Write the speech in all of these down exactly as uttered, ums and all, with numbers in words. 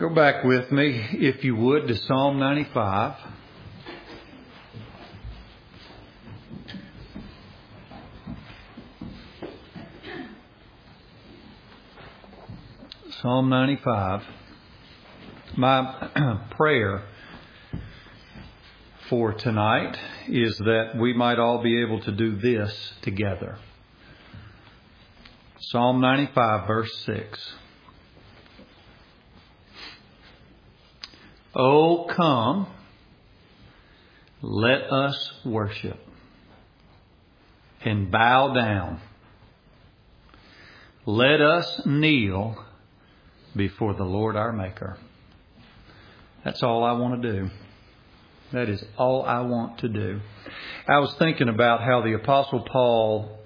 Go back with me, if you would, to Psalm ninety-five. Psalm ninety-five. My prayer for tonight is that we might all be able to do this together. Psalm ninety-five, verse six. Oh, come, let us worship and bow down. Let us kneel before the Lord our Maker. That's all I want to do. That is all I want to do. I was thinking about how the Apostle Paul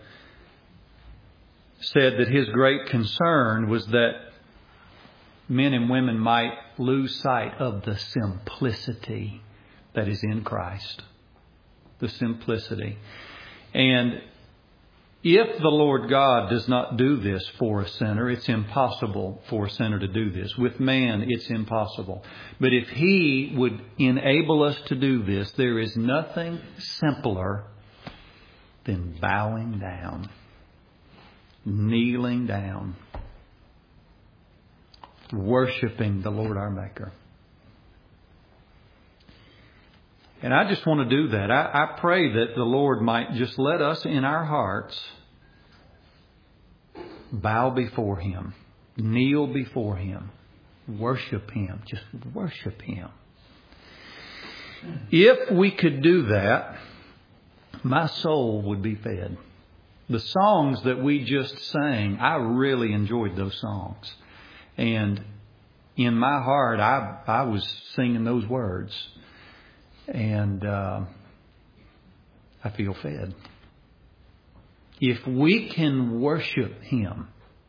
said that his great concern was that men and women might lose sight of the simplicity that is in Christ. The simplicity. And if the Lord God does not do this for a sinner, it's impossible for a sinner to do this. With man, it's impossible. But if He would enable us to do this, there is nothing simpler than bowing down, kneeling down, worshiping the Lord our Maker. And I just want to do that. I, I pray that the Lord might just let us in our hearts bow before Him, kneel before Him, worship Him, just worship Him. If we could do that, my soul would be fed. The songs that we just sang, I really enjoyed those songs. And in my heart, I, I was singing those words. And uh, I feel fed. If we can worship Him,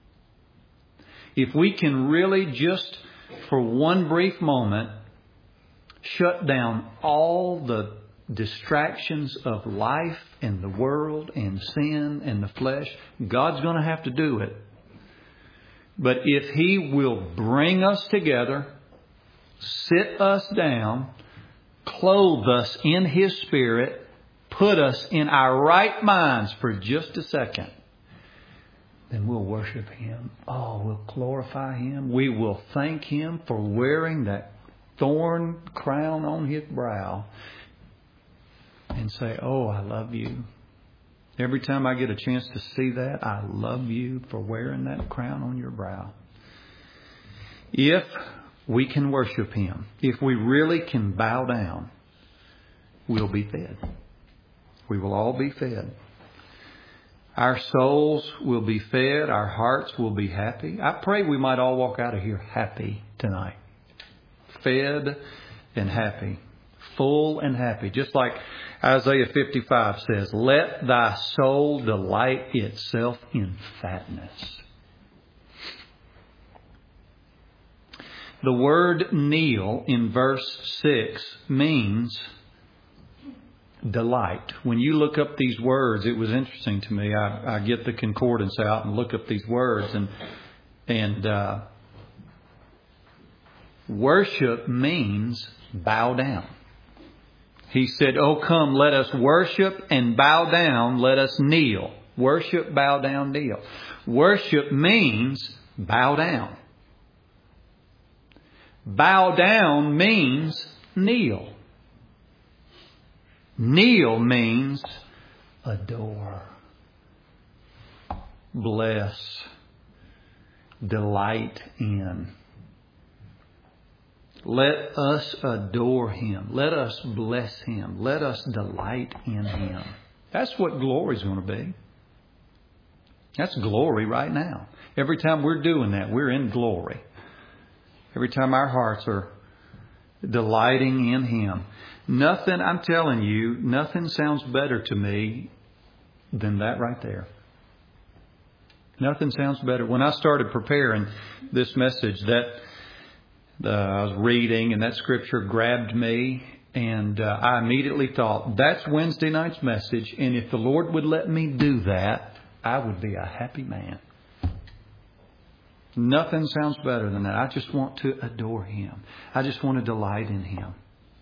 if we can really just for one brief moment shut down all the distractions of life and the world and sin and the flesh, God's going to have to do it. But if He will bring us together, sit us down, clothe us in His Spirit, put us in our right minds for just a second, then we'll worship Him. Oh, we'll glorify Him. We will thank Him for wearing that thorn crown on His brow and say, oh, I love you. Every time I get a chance to see that, I love you for wearing that crown on your brow. If we can worship Him, if we really can bow down, we'll be fed. We will all be fed. Our souls will be fed. Our hearts will be happy. I pray we might all walk out of here happy tonight. Fed and happy. Full and happy. Just like Isaiah fifty-five says, let thy soul delight itself in fatness. The word kneel in verse six means delight. When you look up these words, it was interesting to me. I, I get the concordance out and look up these words, and and uh, worship means bow down. He said, oh, come, let us worship and bow down. Let us kneel. Worship, bow down, kneel. Worship means bow down. Bow down means kneel. Kneel means adore, bless, delight in. Let us adore Him. Let us bless Him. Let us delight in Him. That's what glory is going to be. That's glory right now. Every time we're doing that, we're in glory. Every time our hearts are delighting in Him. Nothing, I'm telling you, nothing sounds better to me than that right there. Nothing sounds better. When I started preparing this message, that uh, I was reading and that scripture grabbed me, and uh, I immediately thought, that's Wednesday night's message, and if the Lord would let me do that, I would be a happy man. Nothing sounds better than that. I just want to adore Him. I just want to delight in Him.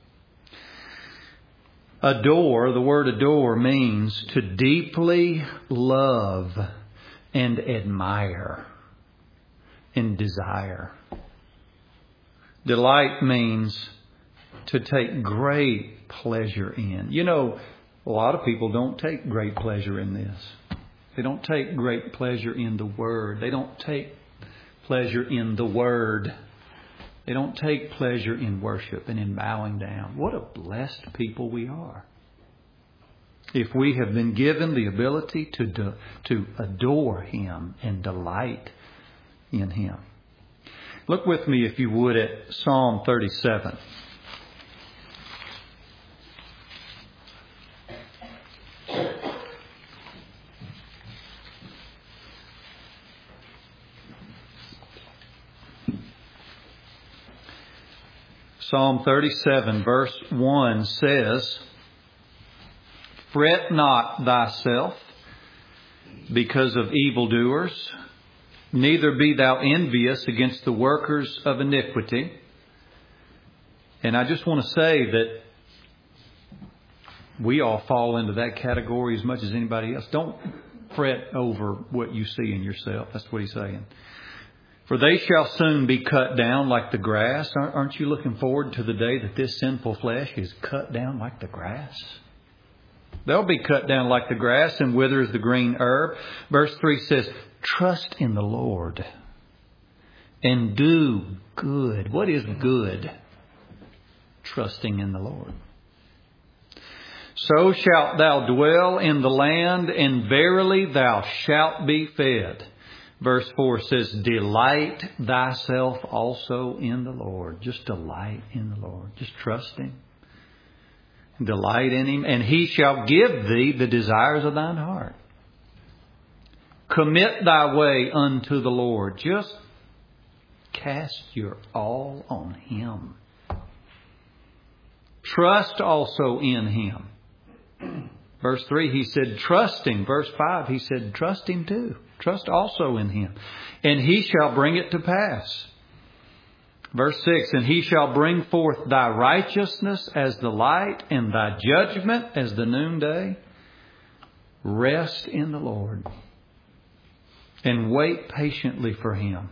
Adore, the word adore means to deeply love and admire and desire. Delight means to take great pleasure in. You know, a lot of people don't take great pleasure in this. They don't take great pleasure in the Word. They don't take pleasure in the Word. They don't take pleasure in worship and in bowing down. What a blessed people we are. If we have been given the ability to, do, to adore Him and delight in Him. Look with me, if you would, at Psalm thirty-seven. Psalm thirty-seven verse one says, "Fret not thyself because of evildoers, neither be thou envious against the workers of iniquity." And I just want to say that we all fall into that category as much as anybody else. Don't fret over what you see in yourself. That's what he's saying. "For they shall soon be cut down like the grass." Aren't you looking forward to the day that this sinful flesh is cut down like the grass? They'll be cut down like the grass and wither as the green herb. Verse three says, "Trust in the Lord and do good." What is good? Trusting in the Lord. "So shalt thou dwell in the land, and verily thou shalt be fed." Verse four says, "Delight thyself also in the Lord." Just delight in the Lord. Just trust Him. Delight in Him. "And He shall give thee the desires of thine heart." Commit thy way unto the Lord. Just cast your all on Him. Trust also in Him. Verse three, He said, "Trust Him." Verse five, He said, "Trust Him too." Trust also in Him. "And He shall bring it to pass." Verse six, "And He shall bring forth thy righteousness as the light, and thy judgment as the noonday. Rest in the Lord, and wait patiently for Him.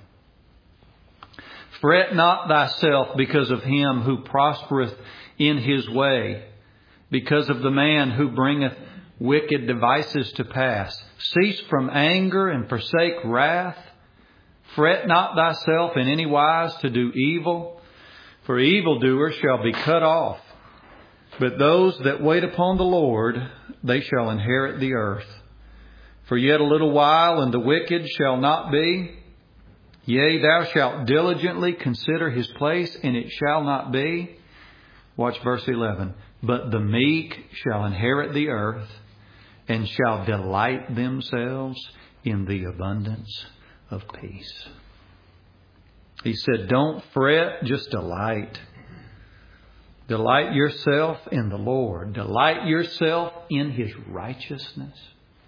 Fret not thyself because of him who prospereth in his way, because of the man who bringeth wicked devices to pass. Cease from anger and forsake wrath. Fret not thyself in any wise to do evil, for evildoers shall be cut off. But those that wait upon the Lord, they shall inherit the earth. For yet a little while, and the wicked shall not be. Yea, thou shalt diligently consider his place, and it shall not be. Watch verse eleven. But the meek shall inherit the earth, and shall delight themselves in the abundance of peace. He said, don't fret, just delight. Delight yourself in the Lord. Delight yourself in His righteousness.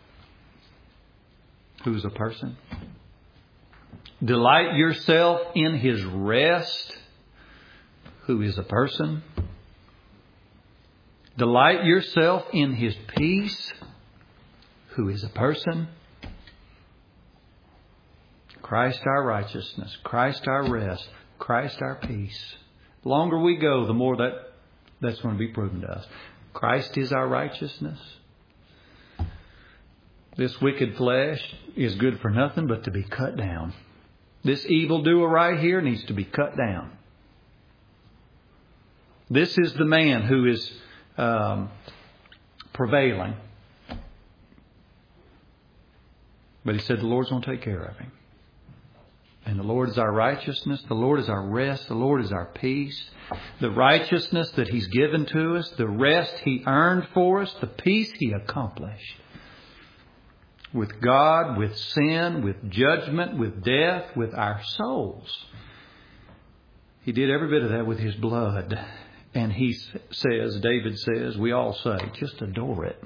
Who's a person? Delight yourself in His rest. Who is a person? Delight yourself in His peace. Who is a person? Christ our righteousness. Christ our rest. Christ our peace. The longer we go, the more that that's going to be proven to us. Christ is our righteousness. This wicked flesh is good for nothing but to be cut down. This evildoer right here needs to be cut down. This is the man who is um, prevailing. But he said the Lord's going to take care of him. And the Lord is our righteousness. The Lord is our rest. The Lord is our peace. The righteousness that He's given to us. The rest He earned for us. The peace He accomplished. With God, with sin, with judgment, with death, with our souls. He did every bit of that with His blood. And He says, David says, we all say, just adore it.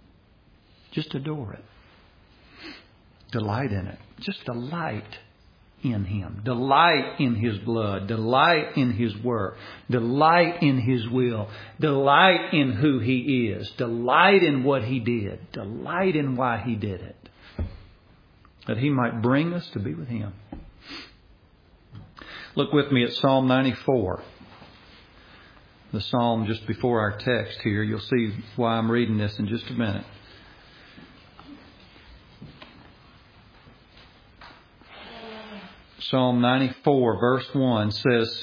Just adore it. Delight in it. Just delight in Him. Delight in His blood. Delight in His work. Delight in His will. Delight in who He is. Delight in what He did. Delight in why He did it. That He might bring us to be with Him. Look with me at Psalm ninety-four. The psalm just before our text here. You'll see why I'm reading this in just a minute. Psalm ninety-four verse one says,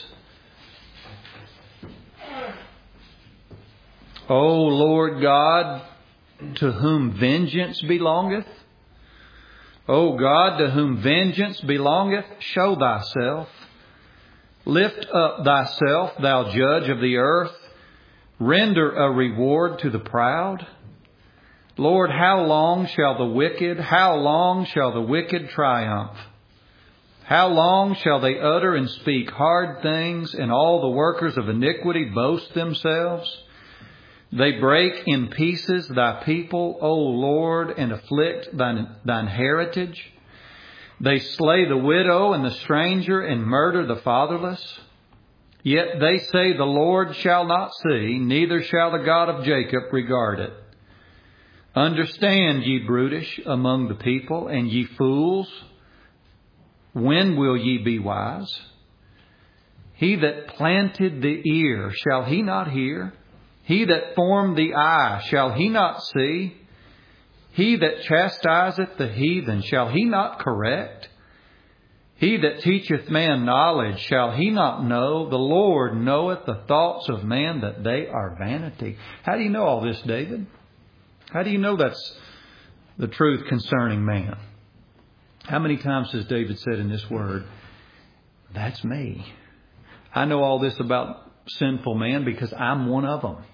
O Lord God, to whom vengeance belongeth, O God, to whom vengeance belongeth, show Thyself. Lift up Thyself, Thou Judge of the earth. Render a reward to the proud. Lord, how long shall the wicked, how long shall the wicked triumph? How long shall they utter and speak hard things, and all the workers of iniquity boast themselves? They break in pieces Thy people, O Lord, and afflict Thine, thine heritage. They slay the widow and the stranger and murder the fatherless. Yet they say the Lord shall not see, neither shall the God of Jacob regard it. Understand, ye brutish among the people, and ye fools, when will ye be wise? He that planted the ear, shall he not hear? He that formed the eye, shall he not see? He that chastiseth the heathen, shall he not correct? He that teacheth man knowledge, shall he not know? The Lord knoweth the thoughts of man, that they are vanity. How do you know all this, David? How do you know that's the truth concerning man? How many times has David said in this word, that's me? I know all this about sinful man because I'm one of them.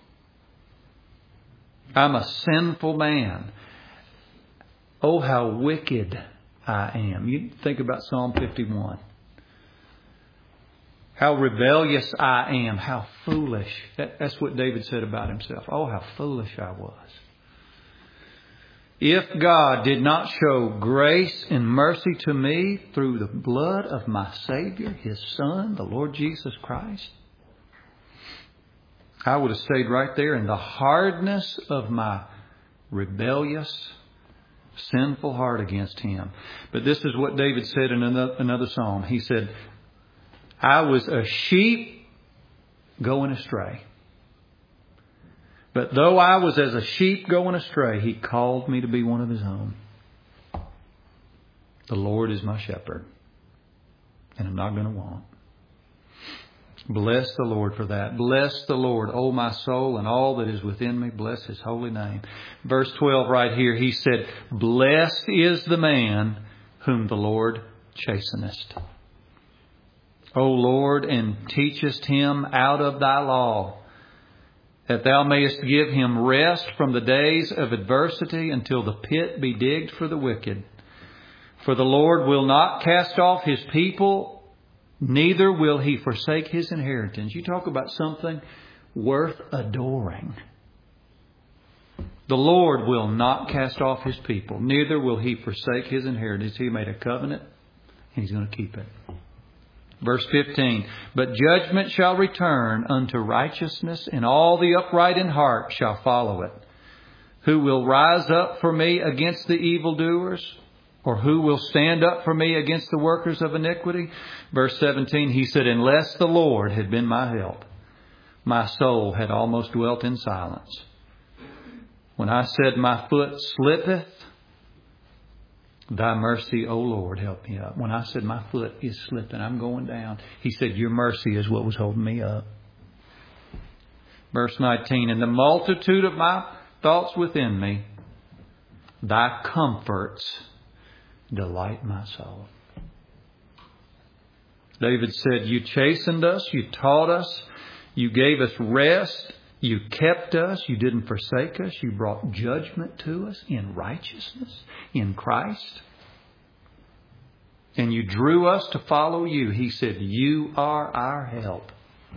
I'm a sinful man. Oh, how wicked I am. You think about Psalm fifty-one. How rebellious I am. How foolish. That, that's what David said about himself. Oh, how foolish I was. If God did not show grace and mercy to me through the blood of my Savior, His Son, the Lord Jesus Christ, I would have stayed right there in the hardness of my rebellious, sinful heart against Him. But this is what David said in another psalm. He said, I was a sheep going astray. But though I was as a sheep going astray, He called me to be one of His own. The Lord is my shepherd, and I'm not going to want. Bless the Lord for that. Bless the Lord, O my soul, and all that is within me. Bless His holy name. Verse twelve right here, he said, Blessed is the man whom the Lord chasteneth. O Lord, and teachest him out of Thy law, that Thou mayest give him rest from the days of adversity until the pit be digged for the wicked. For the Lord will not cast off His people, neither will He forsake His inheritance. You talk about something worth adoring. The Lord will not cast off His people, neither will He forsake His inheritance. He made a covenant, and He's going to keep it. Verse fifteen, But judgment shall return unto righteousness, and all the upright in heart shall follow it. Who will rise up for me against the evildoers? Or who will stand up for me against the workers of iniquity? Verse seventeen, he said, Unless the Lord had been my help, my soul had almost dwelt in silence. When I said, My foot slippeth, Thy mercy, O Lord, help me up. When I said my foot is slipping, I'm going down, He said, Your mercy is what was holding me up. Verse nineteen, In the multitude of my thoughts within me, Thy comforts delight my soul. David said, You chastened us, You taught us, You gave us rest, You kept us, You didn't forsake us, You brought judgment to us in righteousness in Christ. And You drew us to follow You. He said, You are our help.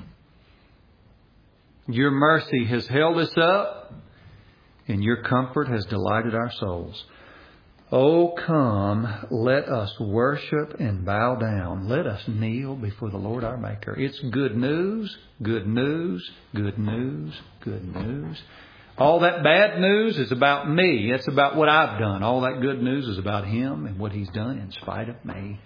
Your mercy has held us up, and Your comfort has delighted our souls. Oh, come, let us worship and bow down. Let us kneel before the Lord our Maker. It's good news, good news, good news, good news. All that bad news is about me. It's about what I've done. All that good news is about Him and what He's done in spite of me.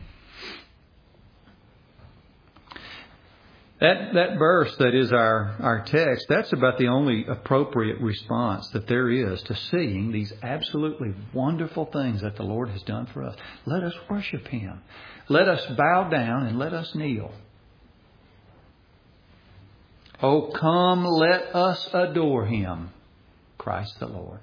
That that verse that is our, our text, that's about the only appropriate response that there is to seeing these absolutely wonderful things that the Lord has done for us. Let us worship Him. Let us bow down and let us kneel. Oh, come, let us adore Him, Christ the Lord.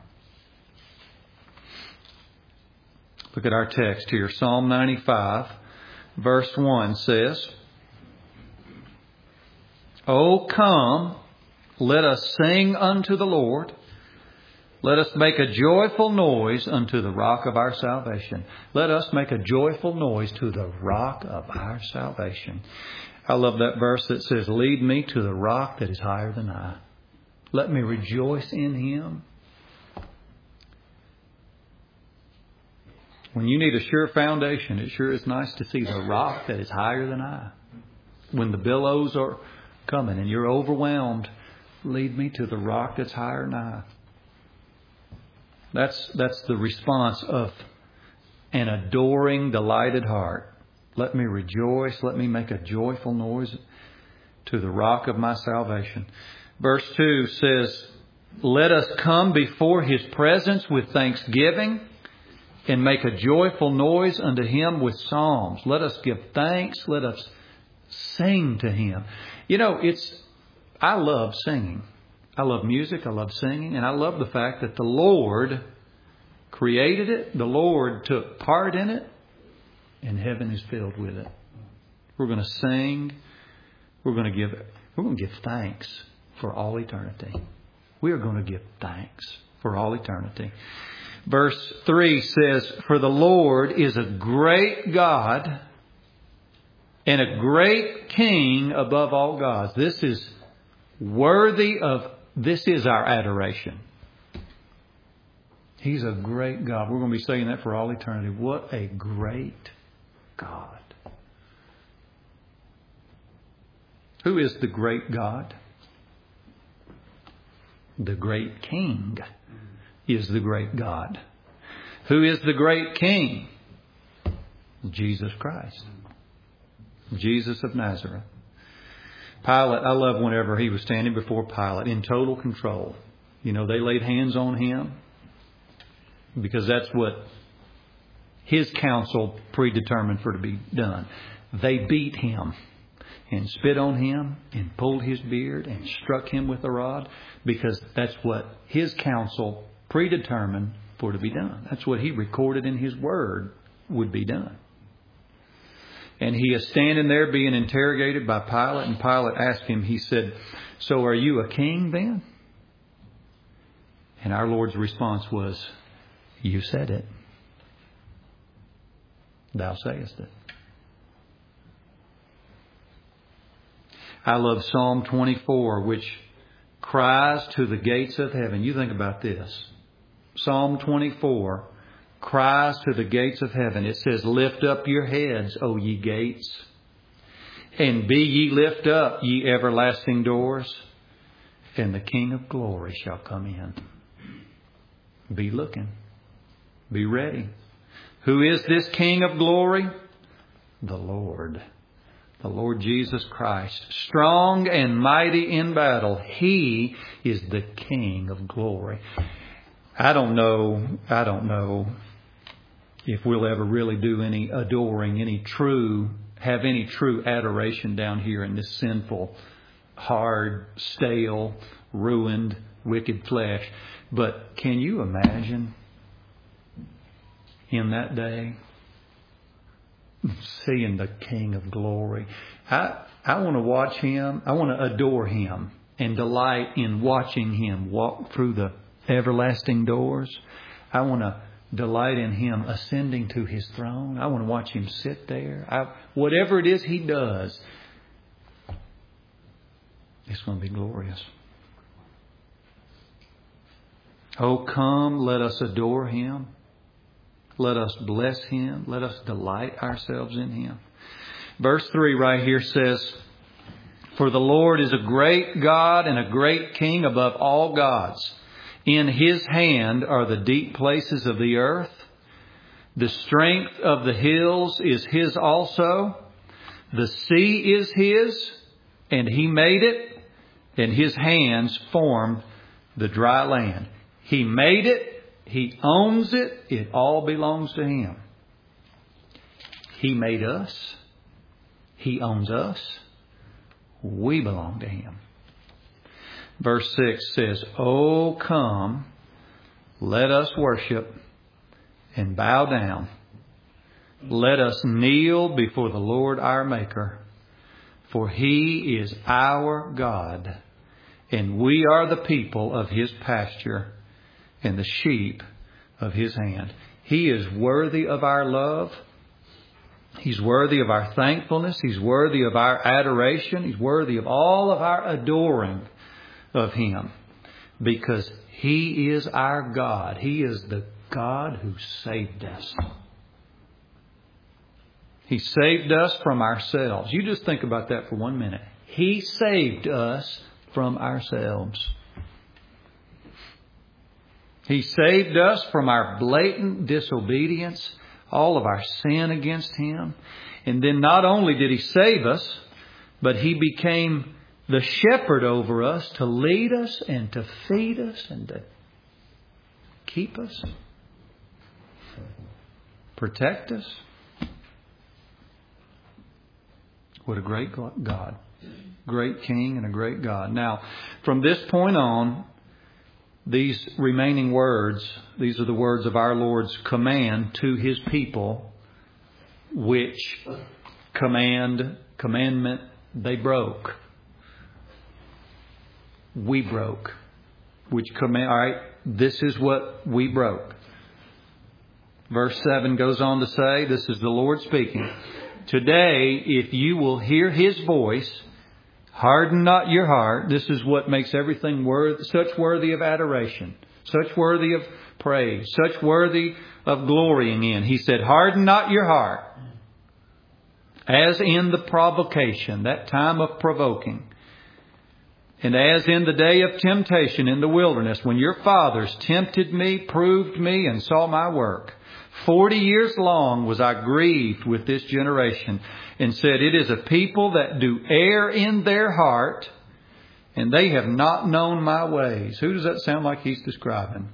Look at our text here. Psalm ninety-five, verse one says, Oh, come, let us sing unto the Lord. Let us make a joyful noise unto the rock of our salvation. Let us make a joyful noise to the rock of our salvation. I love that verse that says, Lead me to the rock that is higher than I. Let me rejoice in Him. When you need a sure foundation, it sure is nice to see the rock that is higher than I. When the billows are coming and you're overwhelmed, lead me to the rock that's higher than I. That's, that's the response of an adoring, delighted heart. Let me rejoice. Let me make a joyful noise to the rock of my salvation. Verse two says, Let us come before His presence with thanksgiving and make a joyful noise unto Him with psalms. Let us give thanks. Let us sing to Him. You know, it's, I love singing. I love music. I love singing. And I love the fact that the Lord created it. The Lord took part in it. And heaven is filled with it. We're going to sing. We're going to give, we're going to give thanks for all eternity. We are going to give thanks for all eternity. Verse three says, For the Lord is a great God and a great King above all gods. This is worthy of, this is our adoration. He's a great God. We're going to be saying that for all eternity. What a great God. Who is the great God? The great King is the great God. Who is the great King? Jesus Christ. Jesus of Nazareth. Pilate, I love whenever he was standing before Pilate in total control. You know, they laid hands on him because that's what his council predetermined for to be done. They beat him and spit on him and pulled his beard and struck him with a rod because that's what his council predetermined for to be done. That's what he recorded in his word would be done. And he is standing there being interrogated by Pilate, and Pilate asked him, he said, So are you a king then? And our Lord's response was, You said it. Thou sayest it. I love Psalm twenty-four, which cries to the gates of heaven. You think about this. Psalm twenty-four cries to the gates of heaven. It says, Lift up your heads, O ye gates, and be ye lift up, ye everlasting doors, and the King of glory shall come in. Be looking. Be ready. Who is this King of glory? The Lord. The Lord Jesus Christ. Strong and mighty in battle. He is the King of glory. I don't know, I don't know if we'll ever really do any adoring, any true, have any true adoration down here in this sinful, hard, stale, ruined, wicked flesh. But can you imagine in that day seeing the King of glory? I, I want to watch Him. I want to adore Him and delight in watching Him walk through the everlasting doors. I want to delight in Him ascending to His throne. I want to watch Him sit there. I, whatever it is He does, it's going to be glorious. Oh, come, let us adore Him. Let us bless Him. Let us delight ourselves in Him. Verse three right here says, for the Lord is a great God and a great King above all gods. In His hand are the deep places of the earth. The strength of the hills is His also. The sea is His, and He made it, and His hands formed the dry land. He made it. He owns it. It all belongs to Him. He made us. He owns us. We belong to Him. Verse six says, oh, come, let us worship and bow down. Let us kneel before the Lord our Maker. For He is our God, and we are the people of His pasture and the sheep of His hand. He is worthy of our love. He's worthy of our thankfulness. He's worthy of our adoration. He's worthy of all of our adoring of Him, because He is our God. He is the God who saved us. He saved us from ourselves. You just think about that for one minute. He saved us from ourselves. He saved us from our blatant disobedience, all of our sin against Him. And then not only did He save us, but He became the shepherd over us to lead us and to feed us and to keep us, protect us. What a great God. Great King and a great God. Now, from this point on, these remaining words, these are the words of our Lord's command to His people, which command, commandment, they broke. We broke. Which command, all right, this is what we broke. Verse seven goes on to say, this is the Lord speaking. Today, if you will hear His voice, harden not your heart. This is what makes everything worth, such worthy of adoration, such worthy of praise, such worthy of glorying in. He said, harden not your heart, as in the provocation, that time of provoking. And as in the day of temptation in the wilderness, when your fathers tempted me, proved me, and saw my work. Forty years long was I grieved with this generation, and said, it is a people that do err in their heart, and they have not known my ways. Who does that sound like He's describing?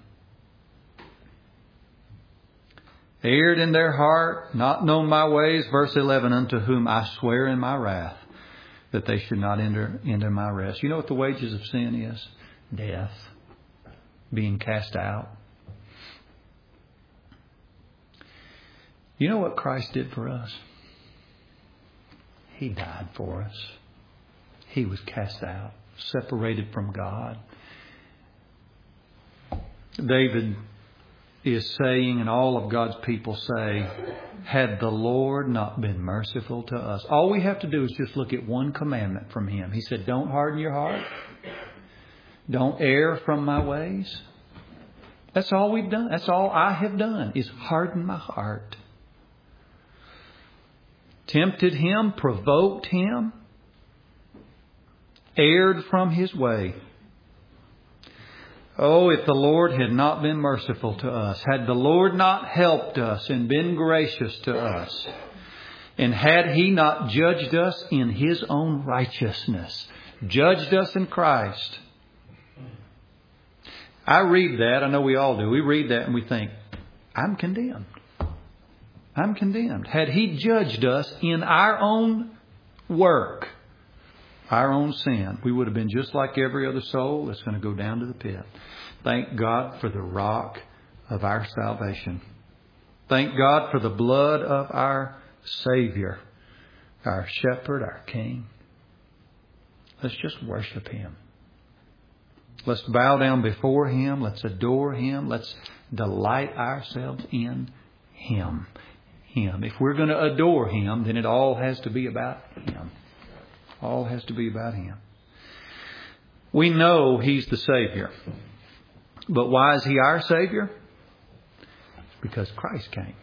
Erred in their heart, not known my ways. Verse eleven, unto whom I swear in my wrath, that they should not enter into my rest. You know what the wages of sin is? Death. Being cast out. You know what Christ did for us? He died for us. He was cast out, separated from God. David is saying, and all of God's people say, had the Lord not been merciful to us. All we have to do is just look at one commandment from Him. He said, don't harden your heart. Don't err from my ways. That's all we've done. That's all I have done, is harden my heart. Tempted Him, provoked Him, erred from His way. Oh, if the Lord had not been merciful to us, had the Lord not helped us and been gracious to us, and had He not judged us in His own righteousness, judged us in Christ. I read that, I know we all do, we read that and we think, I'm condemned. I'm condemned. Had He judged us in our own work, our own sin, we would have been just like every other soul that's going to go down to the pit. Thank God for the rock of our salvation. Thank God for the blood of our Savior, our shepherd, our King. Let's just worship Him. Let's bow down before Him. Let's adore Him. Let's delight ourselves in Him. Him. If we're going to adore Him, then it all has to be about Him. All has to be about Him. We know He's the Savior. But why is He our Savior? Because Christ came.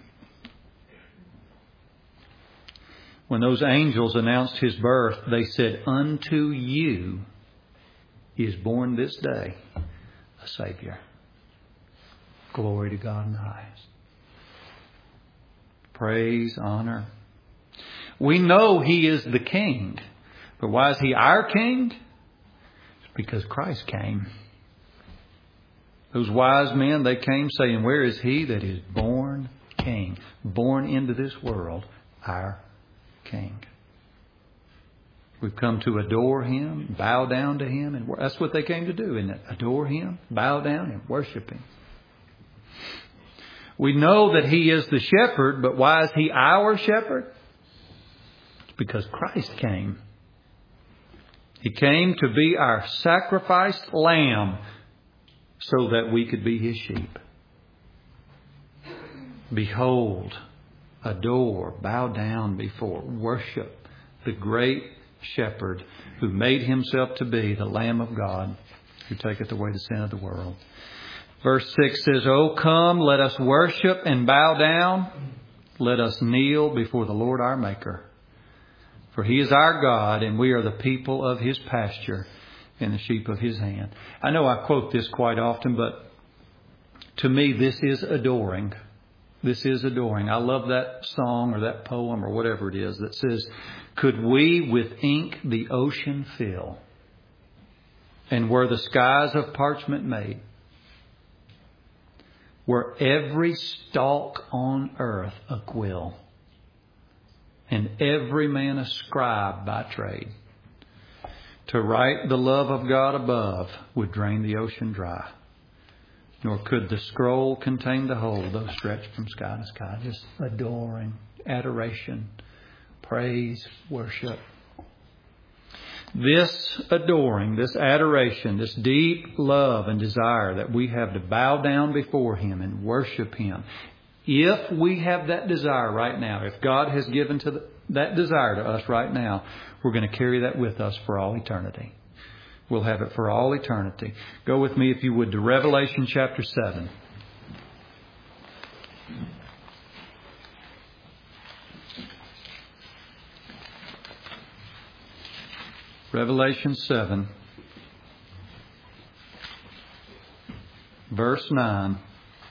When those angels announced His birth, they said, unto you is born this day a Savior. Glory to God in the highest. Praise, honor. We know He is the King. But why is He our King? It's because Christ came. Those wise men, they came saying, where is He that is born King? Born into this world, our King. We've come to adore Him, bow down to Him. And that's what they came to do, isn't it? Adore Him, bow down and worship Him. We know that He is the shepherd, but why is He our shepherd? It's because Christ came. He came to be our sacrificed lamb so that we could be His sheep. Behold, adore, bow down before, worship the great shepherd who made Himself to be the Lamb of God who taketh away the sin of the world. Verse six says, O come, let us worship and bow down. Let us kneel before the Lord our Maker. For He is our God, and we are the people of His pasture and the sheep of His hand. I know I quote this quite often, but to me this is adoring. This is adoring. I love that song or that poem or whatever it is that says, could we with ink the ocean fill, and were the skies of parchment made, were every stalk on earth a quill, and every man a scribe by trade, to write the love of God above would drain the ocean dry. Nor could the scroll contain the whole, though stretched from sky to sky. Just adoring, adoration, praise, worship. This adoring, this adoration, this deep love and desire that we have to bow down before Him and worship Him. If we have that desire right now, if God has given to the, that desire to us right now, we're going to carry that with us for all eternity. We'll have it for all eternity. Go with me, if you would, to Revelation chapter seven. Revelation seven, verse nine.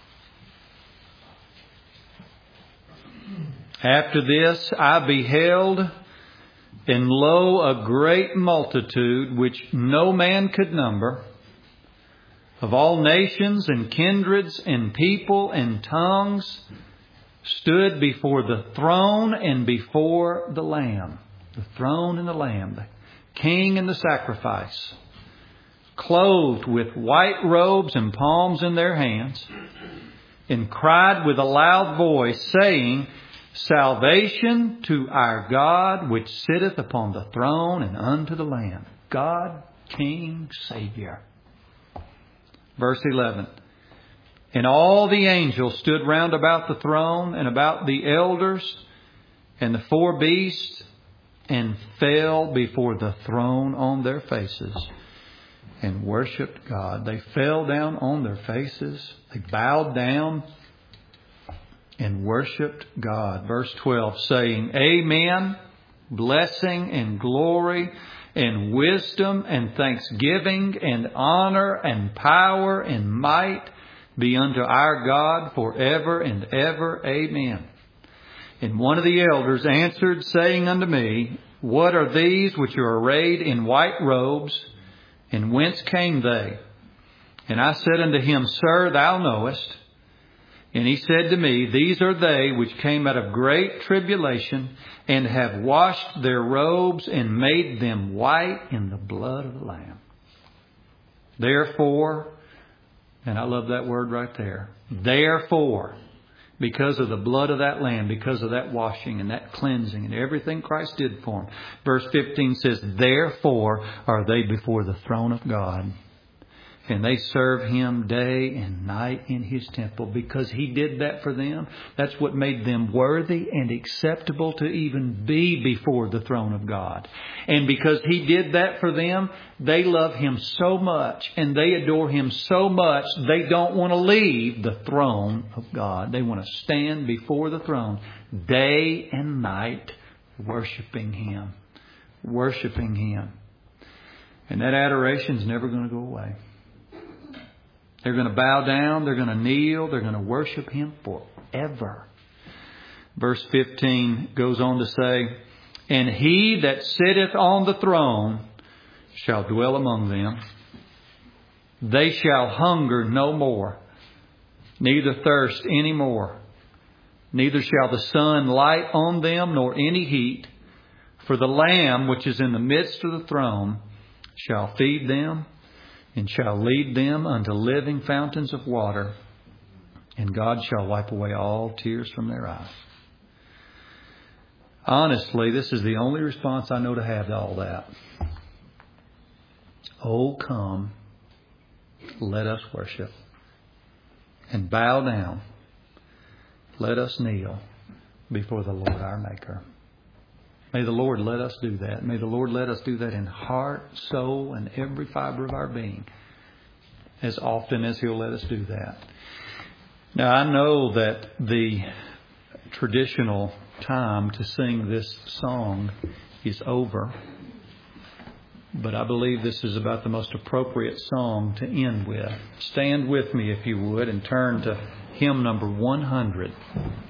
After this I beheld, and lo, a great multitude, which no man could number, of all nations and kindreds and people and tongues, stood before the throne and before the Lamb. The throne and the Lamb, the King and the sacrifice, clothed with white robes and palms in their hands, and cried with a loud voice, saying, Salvation to our God, which sitteth upon the throne, and unto the Lamb. God, King, Savior. Verse eleven. And all the angels stood round about the throne, and about the elders, and the four beasts, and fell before the throne on their faces, and worshipped God. They fell down on their faces. They bowed down and worshipped God. Verse twelve, saying, Amen, blessing and glory and wisdom and thanksgiving and honor and power and might be unto our God forever and ever. Amen. And one of the elders answered, saying unto me, What are these which are arrayed in white robes, and whence came they? And I said unto him, Sir, thou knowest. And he said to me, These are they which came out of great tribulation, and have washed their robes and made them white in the blood of the Lamb. Therefore, and I love that word right there, therefore, because of the blood of that Lamb, because of that washing and that cleansing and everything Christ did for them. Verse fifteen says, Therefore are they before the throne of God, And they serve Him day and night in His temple because He did that for them. That's what made them worthy and acceptable to even be before the throne of God. And because He did that for them, they love Him so much and they adore Him so much, they don't want to leave the throne of God. They want to stand before the throne day and night worshiping Him. Worshiping Him. And that adoration is never going to go away. They're going to bow down. They're going to kneel. They're going to worship Him forever. Verse fifteen goes on to say, and He that sitteth on the throne shall dwell among them. They shall hunger no more, neither thirst any more. Neither shall the sun light on them, nor any heat. For the Lamb which is in the midst of the throne shall feed them, and shall lead them unto living fountains of water, and God shall wipe away all tears from their eyes. Honestly, this is the only response I know to have to all that. Oh, come, let us worship, and bow down. Let us kneel before the Lord our Maker. May the Lord let us do that. May the Lord let us do that in heart, soul, and every fiber of our being as often as He'll let us do that. Now, I know that the traditional time to sing this song is over, but I believe this is about the most appropriate song to end with. Stand with me, if you would, and turn to hymn number one hundred.